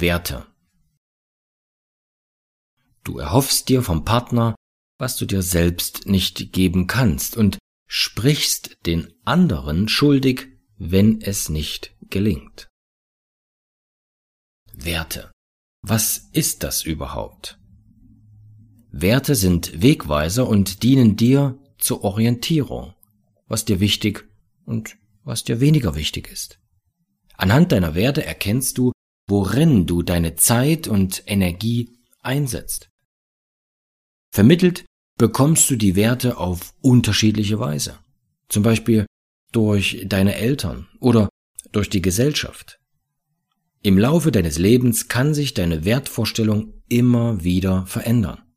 Werte. Du erhoffst dir vom Partner, was du dir selbst nicht geben kannst und sprichst den anderen schuldig, wenn es nicht gelingt. Werte. Was ist das überhaupt? Werte sind Wegweiser und dienen dir zur Orientierung, was dir wichtig und was dir weniger wichtig ist. Anhand deiner Werte erkennst du, worin du deine Zeit und Energie einsetzt. Vermittelt bekommst du die Werte auf unterschiedliche Weise, zum Beispiel durch deine Eltern oder durch die Gesellschaft. Im Laufe deines Lebens kann sich deine Wertvorstellung immer wieder verändern.